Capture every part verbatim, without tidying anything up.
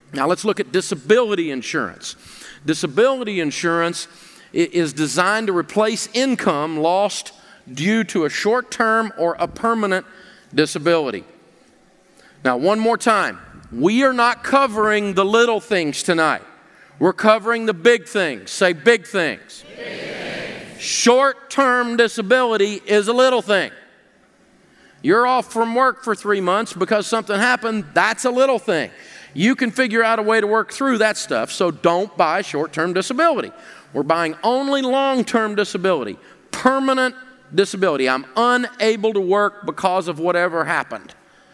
Now let's look at disability insurance. Disability insurance is designed to replace income lost due to a short-term or a permanent disability. Now, one more time, we are not covering the little things tonight. We're covering the big things. Say big things. Big things. Short-term disability is a little thing. You're off from work for three months because something happened, that's a little thing. You can figure out a way to work through that stuff, so don't buy short-term disability. We're buying only long-term disability, permanent disability. I'm unable to work because of whatever happened.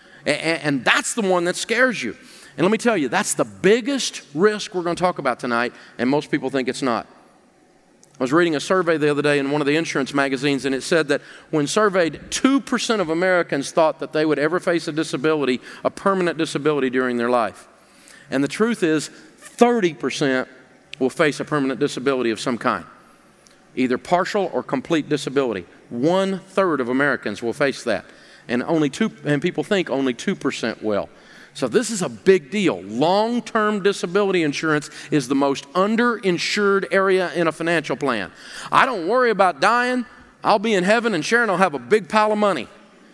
And that's the one that scares you. And let me tell you, that's the biggest risk we're going to talk about tonight, and most people think it's not. I was reading a survey the other day in one of the insurance magazines, and it said that when surveyed, two percent of Americans thought that they would ever face a disability, a permanent disability during their life. And the truth is, thirty percent will face a permanent disability of some kind, either partial or complete disability. One third of Americans will face that, and only two, and people think only two percent will. So this is a big deal. Long-term disability insurance is the most underinsured area in a financial plan. I don't worry about dying. I'll be in heaven and Sharon will have a big pile of money.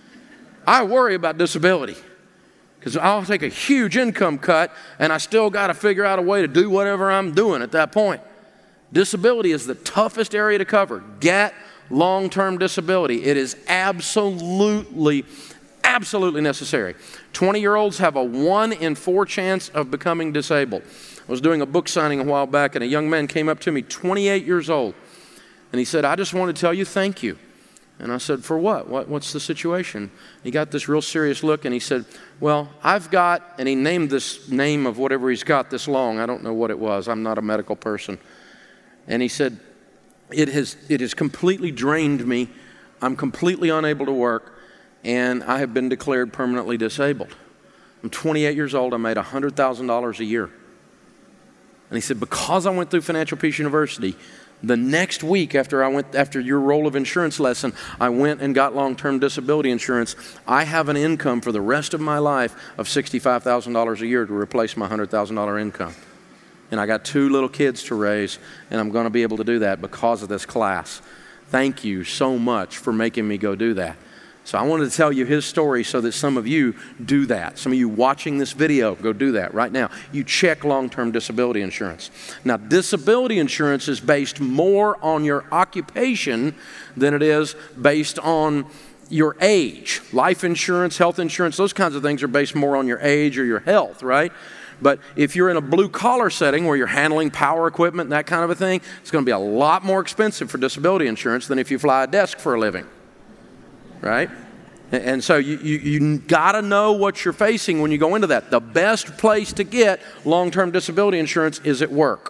I worry about disability because I'll take a huge income cut and I still got to figure out a way to do whatever I'm doing at that point. Disability is the toughest area to cover. Get long-term disability. It is absolutely Absolutely necessary. twenty-year-olds have a one in four chance of becoming disabled. I was doing a book signing a while back, and a young man came up to me, twenty-eight years old, and he said, I just want to tell you thank you. And I said, for what? what? What's the situation? He got this real serious look, and he said, well, I've got, and he named this name of whatever he's got this long. I don't know what it was. I'm not a medical person. And he said, it has, it has completely drained me. I'm completely unable to work. And I have been declared permanently disabled. I'm twenty-eight years old. I made one hundred thousand dollars a year. And he said, because I went through Financial Peace University, the next week after I went, after your role of insurance lesson, I went and got long-term disability insurance. I have an income for the rest of my life of sixty-five thousand dollars a year to replace my one hundred thousand dollars income. And I got two little kids to raise, and I'm going to be able to do that because of this class. Thank you so much for making me go do that. So I wanted to tell you his story so that some of you do that. Some of you watching this video, go do that right now. You check long-term disability insurance. Now, disability insurance is based more on your occupation than it is based on your age. Life insurance, health insurance, those kinds of things are based more on your age or your health, right? But if you're in a blue-collar setting where you're handling power equipment and that kind of a thing, it's going to be a lot more expensive for disability insurance than if you fly a desk for a living. Right? And so you, you, you got to know what you're facing when you go into that. The best place to get long-term disability insurance is at work.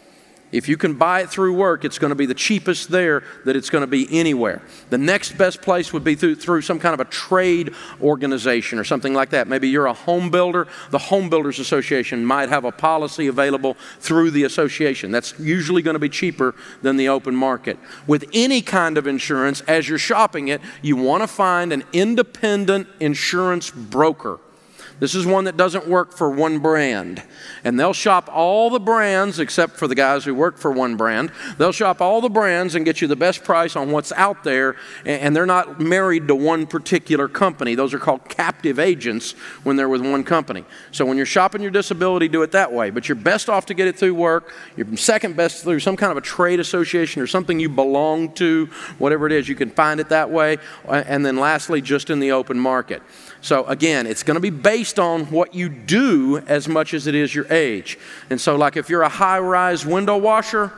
If you can buy it through work, it's going to be the cheapest there that it's going to be anywhere. The next best place would be through, through some kind of a trade organization or something like that. Maybe you're a home builder. The Home Builders Association might have a policy available through the association. That's usually going to be cheaper than the open market. With any kind of insurance, as you're shopping it, you want to find an independent insurance broker. This is one that doesn't work for one brand. And they'll shop all the brands except for the guys who work for one brand. They'll shop all the brands and get you the best price on what's out there. And they're not married to one particular company. Those are called captive agents when they're with one company. So when you're shopping your disability, do it that way. But you're best off to get it through work. You're second best through some kind of a trade association or something you belong to, whatever it is. You can find it that way. And then lastly, just in the open market. So again, it's going to be based on what you do as much as it is your age. And so like if you're a high-rise window washer,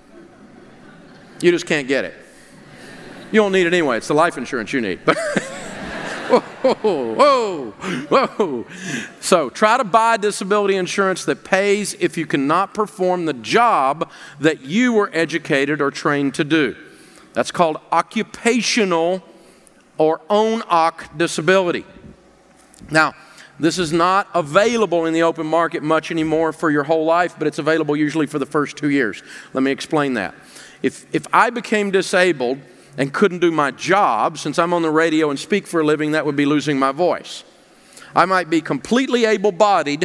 you just can't get it. You don't need it anyway. It's the life insurance you need. But whoa, whoa, whoa. So try to buy disability insurance that pays if you cannot perform the job that you were educated or trained to do. That's called occupational or own-oc disability. Now, this is not available in the open market much anymore for your whole life, but it's available usually for the first two years. Let me explain that. If, if I became disabled and couldn't do my job, since I'm on the radio and speak for a living, that would be losing my voice. I might be completely able-bodied,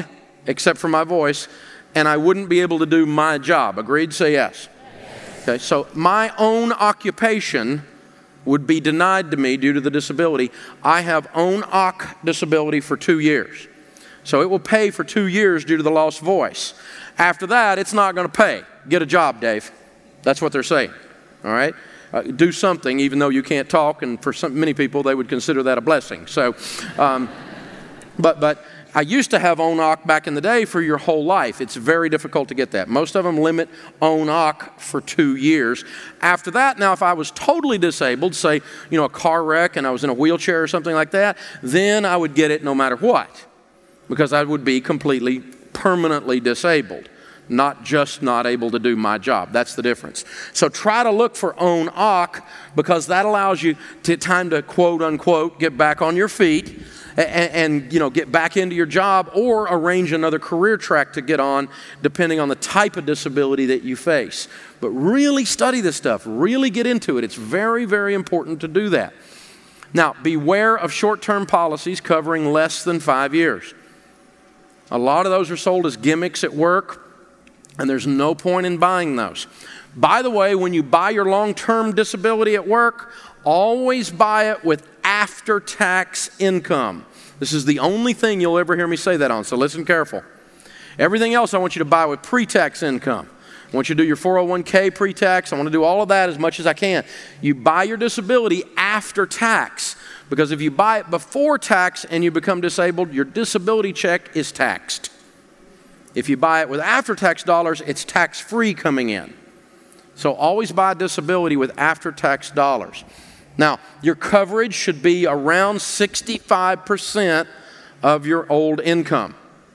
except for my voice, and I wouldn't be able to do my job. Agreed? Say yes. Okay, so my own occupation would be denied to me due to the disability. I have own occ disability for two years. So it will pay for two years due to the lost voice. After that, it's not going to pay. Get a job, Dave. That's what they're saying. All right? Uh, do something, even though you can't talk, and for some, many people, they would consider that a blessing. So, um, but, but I used to have own occ back in the day for your whole life. It's very difficult to get that. Most of them limit own occ for two years. After that, now if I was totally disabled, say, you know, a car wreck and I was in a wheelchair or something like that, then I would get it no matter what, because I would be completely, permanently disabled, not just not able to do my job. That's the difference. So try to look for own occ, because that allows you to time to quote unquote get back on your feet and, and you know get back into your job, or arrange another career track to get on depending on the type of disability that you face. But really study this stuff, really get into it. It's very, very important to do that. Now, beware of short-term policies covering less than five years. A lot of those are sold as gimmicks at work, and there's no point in buying those. By the way, when you buy your long-term disability at work, always buy it with after-tax income. This is the only thing you'll ever hear me say that on, so listen careful. Everything else I want you to buy with pre-tax income. I want you to do your four oh one K pre-tax. I want to do all of that as much as I can. You buy your disability after tax, because if you buy it before tax and you become disabled, your disability check is taxed. If you buy it with after-tax dollars, it's tax-free coming in. So always buy disability with after-tax dollars. Now, your coverage should be around sixty-five percent of your old income.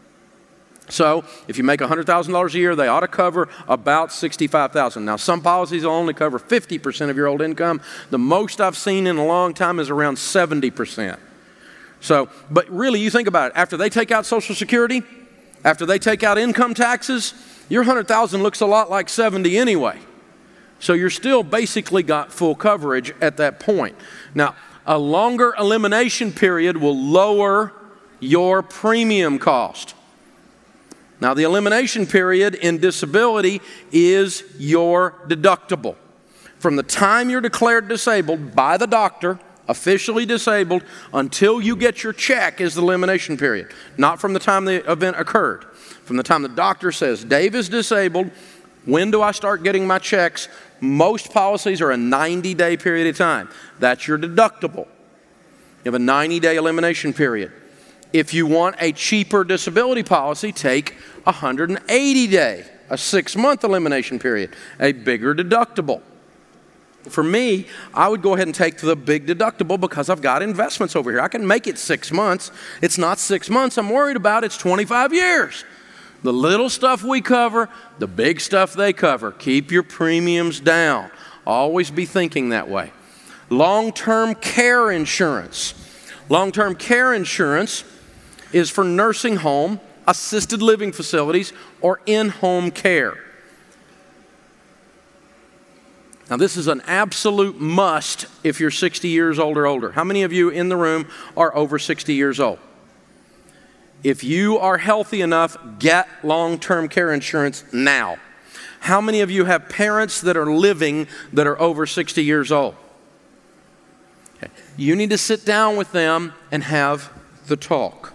So if you make one hundred thousand dollars a year, they ought to cover about sixty-five thousand dollars. Now, some policies will only cover fifty percent of your old income. The most I've seen in a long time is around seventy percent. So, but really, you think about it. After they take out Social Security, after they take out income taxes, your one hundred thousand dollars looks a lot like seventy anyway. So you're still basically got full coverage at that point. Now, a longer elimination period will lower your premium cost. Now, the elimination period in disability is your deductible. From the time you're declared disabled by the doctor, officially disabled, until you get your check is the elimination period. Not from the time the event occurred. From the time the doctor says, Dave is disabled, when do I start getting my checks? Most policies are a ninety-day period of time. That's your deductible. You have a ninety-day elimination period. If you want a cheaper disability policy, take a one hundred eighty day, a six-month elimination period, a bigger deductible. For me, I would go ahead and take the big deductible because I've got investments over here. I can make it six months. It's not six months I'm worried about. It's twenty-five years. The little stuff we cover, the big stuff they cover. Keep your premiums down. Always be thinking that way. Long-term care insurance. Long-term care insurance is for nursing home, assisted living facilities, or in-home care. Now, this is an absolute must if you're sixty years old or older. How many of you in the room are over sixty years old? If you are healthy enough, get long-term care insurance now. How many of you have parents that are living that are over sixty years old? Okay. You need to sit down with them and have the talk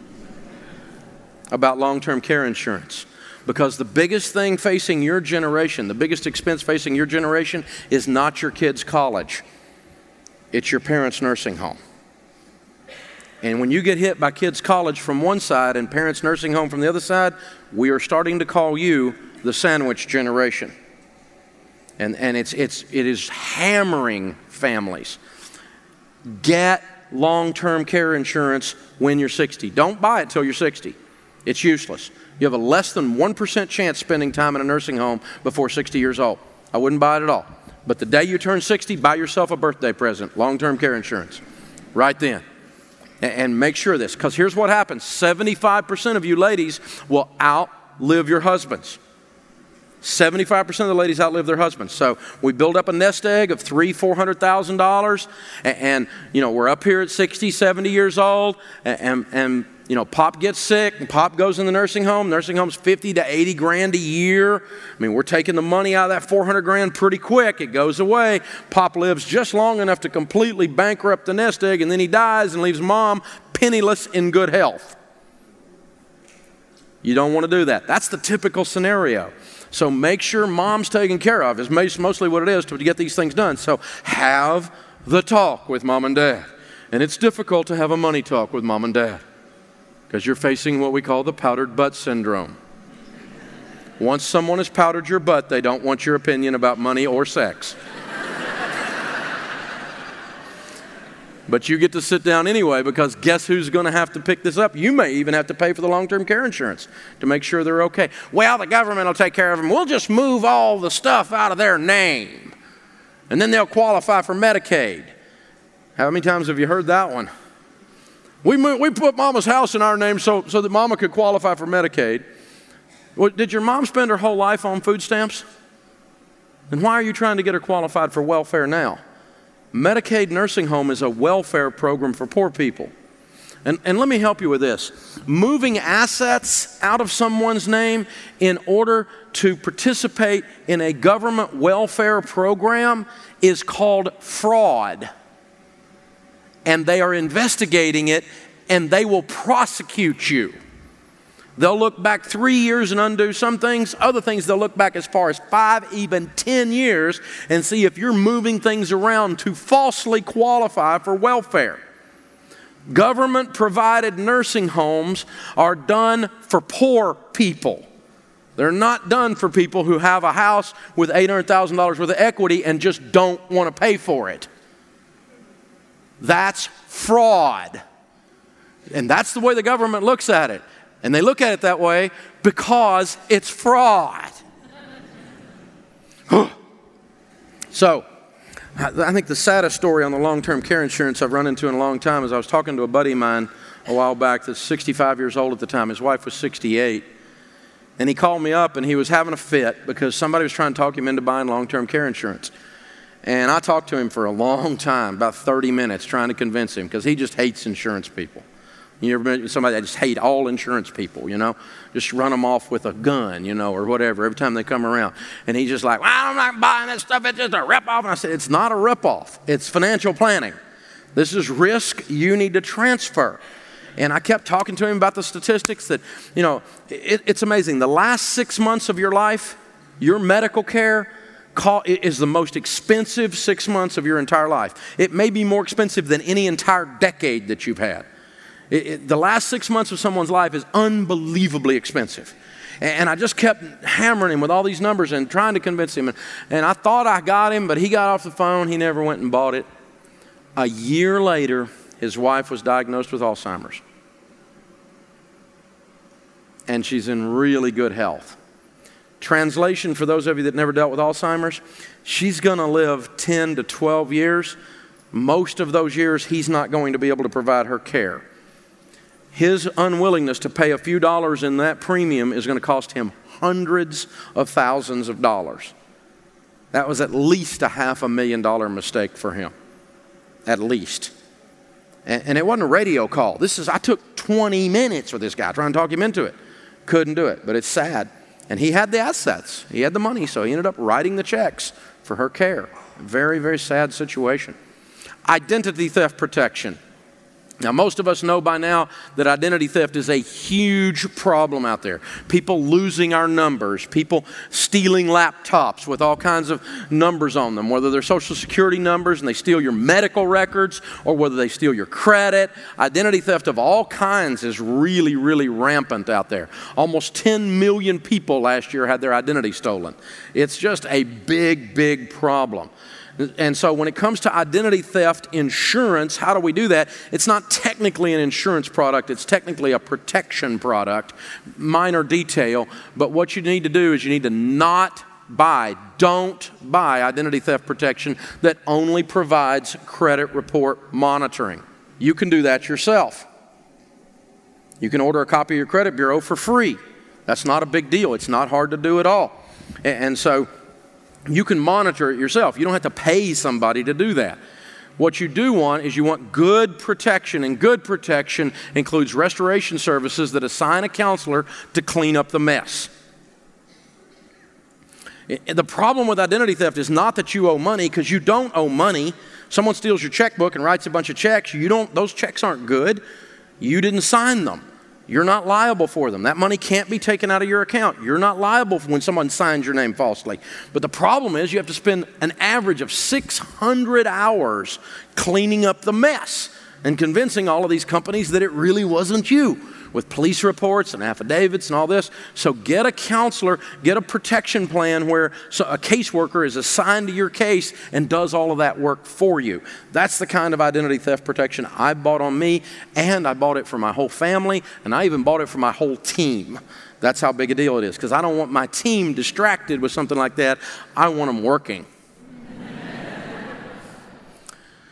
about long-term care insurance. Because the biggest thing facing your generation, the biggest expense facing your generation is not your kid's college. It's your parents' nursing home. And when you get hit by kids' college from one side and parents' nursing home from the other side, we are starting to call you the sandwich generation. And, and it's, it's, it is hammering families. Get long-term care insurance when you're sixty. Don't buy it till you're sixty. It's useless. You have a less than one percent chance spending time in a nursing home before sixty years old. I wouldn't buy it at all. But the day you turn sixty, buy yourself a birthday present, long-term care insurance, right then. And make sure of this, because here's what happens. seventy-five percent of you ladies will outlive your husbands. seventy-five percent of the ladies outlive their husbands. So we build up a nest egg of three, four hundred thousand dollars, and, and you know we're up here at sixty, seventy years old, and, and You know, Pop gets sick and Pop goes in the nursing home. Nursing home's fifty to eighty grand a year. I mean, we're taking the money out of that four hundred grand pretty quick. It goes away. Pop lives just long enough to completely bankrupt the nest egg, and then he dies and leaves Mom penniless in good health. You don't want to do that. That's the typical scenario. So make sure Mom's taken care of is mostly what it is to get these things done. So have the talk with Mom and Dad. And it's difficult to have a money talk with Mom and Dad because you're facing what we call the powdered butt syndrome. Once someone has powdered your butt, they don't want your opinion about money or sex. But you get to sit down anyway, because guess who's going to have to pick this up? You may even have to pay for the long-term care insurance to make sure they're okay. Well, the government will take care of them. We'll just move all the stuff out of their name, and then they'll qualify for Medicaid. How many times have you heard that one? We, moved, we put Mama's house in our name so, so that Mama could qualify for Medicaid. Well, did your mom spend her whole life on food stamps? Then why are you trying to get her qualified for welfare now? Medicaid nursing home is a welfare program for poor people. And, and let me help you with this. Moving assets out of someone's name in order to participate in a government welfare program is called fraud. And they are investigating it, and they will prosecute you. They'll look back three years and undo some things. Other things, they'll look back as far as five, even ten years and see if you're moving things around to falsely qualify for welfare. Government-provided nursing homes are done for poor people. They're not done for people who have a house with eight hundred thousand dollars worth of equity and just don't want to pay for it. That's fraud. And that's the way the government looks at it. And they look at it that way because it's fraud. So, I think the saddest story on the long-term care insurance I've run into in a long time is I was talking to a buddy of mine a while back that's sixty-five years old at the time. His wife was sixty-eight. And he called me up and he was having a fit because somebody was trying to talk him into buying long-term care insurance. And I talked to him for a long time, about thirty minutes, trying to convince him because he just hates insurance people. You ever met somebody that just hate all insurance people, you know? Just run them off with a gun, you know, or whatever, every time they come around. And he's just like, well, I'm not buying that stuff. It's just a rip-off. And I said, it's not a rip-off. It's financial planning. This is risk you need to transfer. And I kept talking to him about the statistics that, you know, it, it's amazing. The last six months of your life, your medical care is the most expensive six months of your entire life. It may be more expensive than any entire decade that you've had. It, it, the last six months of someone's life is unbelievably expensive. And, and I just kept hammering him with all these numbers and trying to convince him. And, and I thought I got him, but he got off the phone. He never went and bought it. A year later, his wife was diagnosed with Alzheimer's. And she's in really good health. Translation for those of you that never dealt with Alzheimer's, she's going to live ten to twelve years. Most of those years, he's not going to be able to provide her care. His unwillingness to pay a few dollars in that premium is going to cost him hundreds of thousands of dollars. That was at least a half a million dollar mistake for him. At least. And, and it wasn't a radio call. This is, I took twenty minutes with this guy trying to talk him into it. Couldn't do it, but it's sad. And he had the assets. He had the money, so he ended up writing the checks for her care. Very, very sad situation. Identity theft protection. Now, most of us know by now that identity theft is a huge problem out there. People losing our numbers, people stealing laptops with all kinds of numbers on them, whether they're social security numbers and they steal your medical records or whether they steal your credit. Identity theft of all kinds is really, really rampant out there. Almost ten million people last year had their identity stolen. It's just a big, big problem. And so when it comes to identity theft insurance, how do we do that? It's not technically an insurance product. It's technically a protection product, minor detail. But what you need to do is you need to not buy, don't buy identity theft protection that only provides credit report monitoring. You can do that yourself. You can order a copy of your credit bureau for free. That's not a big deal. It's not hard to do at all. And so you can monitor it yourself. You don't have to pay somebody to do that. What you do want is you want good protection, and good protection includes restoration services that assign a counselor to clean up the mess. The problem with identity theft is not that you owe money, because you don't owe money. Someone steals your checkbook and writes a bunch of checks. You don't, those checks aren't good. You didn't sign them. You're not liable for them. That money can't be taken out of your account. You're not liable when someone signs your name falsely. But the problem is you have to spend an average of six hundred hours cleaning up the mess and convincing all of these companies that it really wasn't you, with police reports and affidavits and all this. So get a counselor, get a protection plan where a caseworker is assigned to your case and does all of that work for you. That's the kind of identity theft protection I bought on me, and I bought it for my whole family, and I even bought it for my whole team. That's how big a deal it is, because I don't want my team distracted with something like that. I want them working.